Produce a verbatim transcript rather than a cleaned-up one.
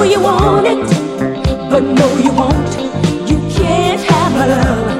know you want it, but no, you won't. You can't have my love.